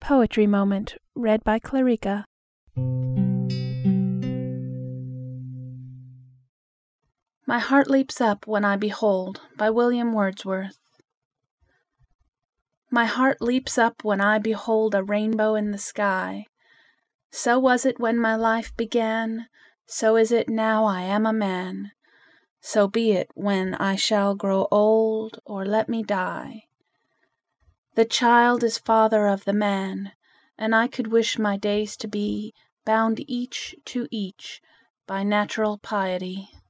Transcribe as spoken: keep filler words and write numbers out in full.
Poetry Moment. Read by Clarica. My Heart Leaps Up When I Behold, by William Wordsworth. My heart leaps up when I behold a rainbow in the sky. So was it when my life began, so is it now I am a man. So be it when I shall grow old, or let me die. The child is father of the man, and I could wish my days to be bound each to each by natural piety.